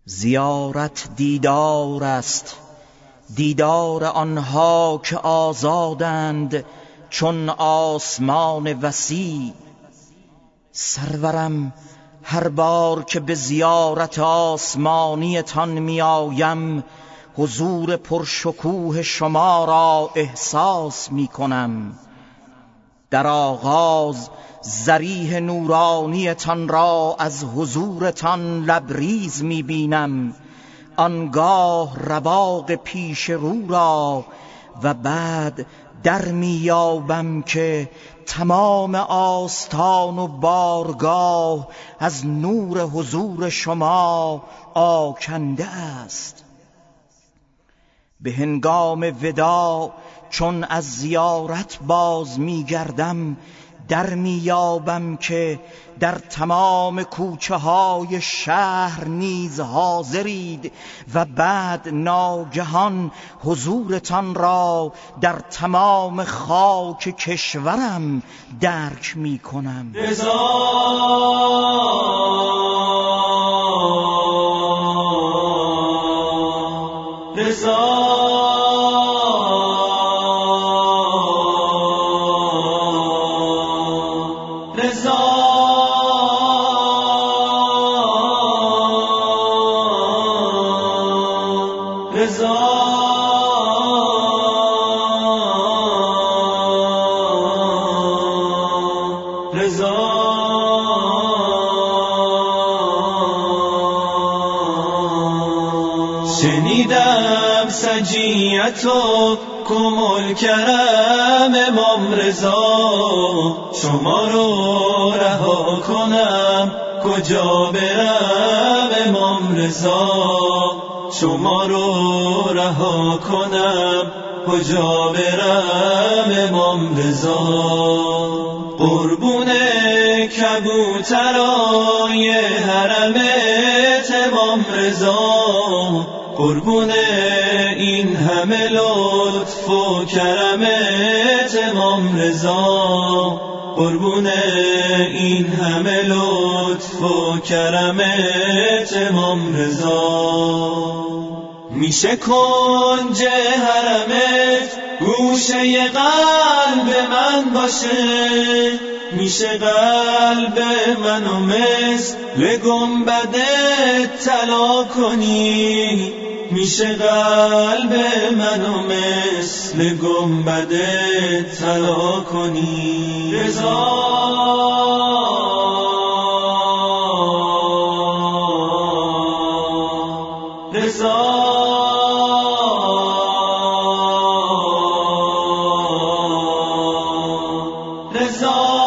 زیارت دیدار است، دیدار آنها که آزادند چون آسمان وسیع. سرورم هر بار که به زیارت آسمانیتان می آیم، حضور پرشکوه شما را احساس می کنم. در آغاز ذریح نورانیتان را از حضورتان لبریز می بینم، آنگاه رواق پیش رو را و بعد در می یابم که تمام آستان و بارگاه از نور حضور شما آکنده است. به هنگام وداع چون از زیارت باز می گردم، در می یابم که در تمام کوچه های شهر نیز حاضرید و بعد ناگهان حضورتان را در تمام خاک کشورم درک می کنم. شنیدم سجیت و کمال کرم امام رضا، شما رو رها کنم کجا برم امام رضا، شما رو رها کنم کجا برم امام رضا. قربون کبوترای حرمت امام رضا، قربون این همه لطف و کرمت امام رضا، قربون این همه لطف و کرمت امام رضا. میشه کنج حرمت گوشه قلب من باشه، میشه قلب منو مثل گنبدت طلا کنی، میشه قلب منو مثل گنبدت طلا کنی. رضا رضا